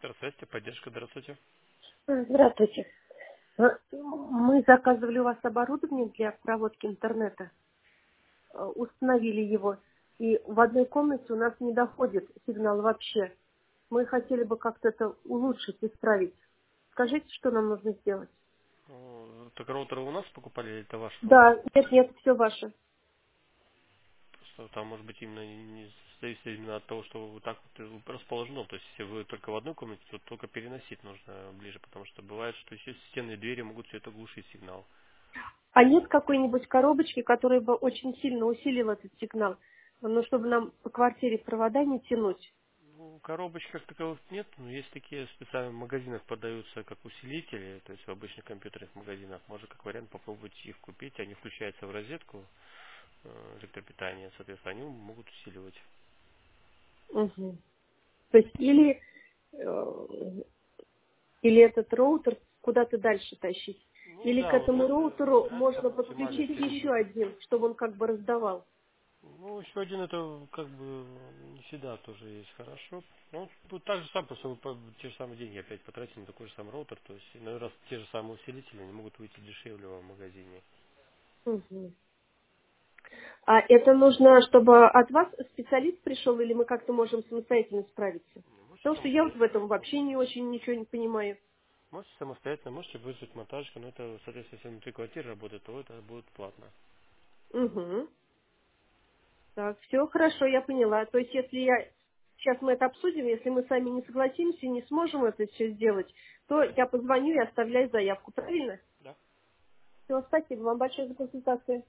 Здравствуйте, поддержка, здравствуйте. Здравствуйте. Мы заказывали у вас оборудование для проводки интернета, установили его, и в одной комнате у нас не доходит сигнал вообще. Мы хотели бы как-то это улучшить, исправить. Скажите, что нам нужно сделать? Так роутер у нас покупали или это ваш роутер? Да, нет, все ваше. Просто там может быть именно не зависит именно от того, что вот так вот расположено. То есть если вы только в одной комнате, то только переносить нужно ближе, потому что бывает, что еще стены и двери могут все это глушить сигнал. А нет какой-нибудь коробочки, которая бы очень сильно усилила этот сигнал, но чтобы нам по квартире провода не тянуть? Ну, коробочек как таковых нет, но есть такие специально в магазинах продаются как усилители, то есть в обычных компьютерных магазинах. Можно как вариант попробовать их купить, они включаются в розетку электропитания, соответственно, они могут усиливать. Мгм. То есть э, или этот роутер куда-то дальше тащить. Ну Или к да, вот этому роутеру это можно максимально подключить усилитель. еще один, чтобы он как бы раздавал. Ну, еще один это как бы не всегда тоже есть хорошо. Ну, тут так же сам, просто вы те же самые деньги опять потратили на такой же самый роутер, то есть, наверное, те же самые усилители, они могут выйти дешевле в магазине. Мгм. А это нужно, чтобы от вас специалист пришел, или мы как-то можем самостоятельно справиться? Ну, можете Потому что я вот в самостоятельно этом вообще попробовать. не очень ничего не понимаю. Можете самостоятельно, можете вызвать монтажку, но это, соответственно, если внутри квартиры работает, то это будет платно. Угу. Так, все хорошо, я поняла. То есть если сейчас мы это обсудим, если мы сами не согласимся и не сможем это все сделать, то я позвоню и оставляю заявку, правильно? Да. Все, спасибо вам большое за консультацию.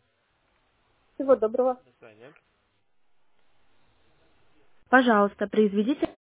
Всего доброго. До свидания. Пожалуйста, произведите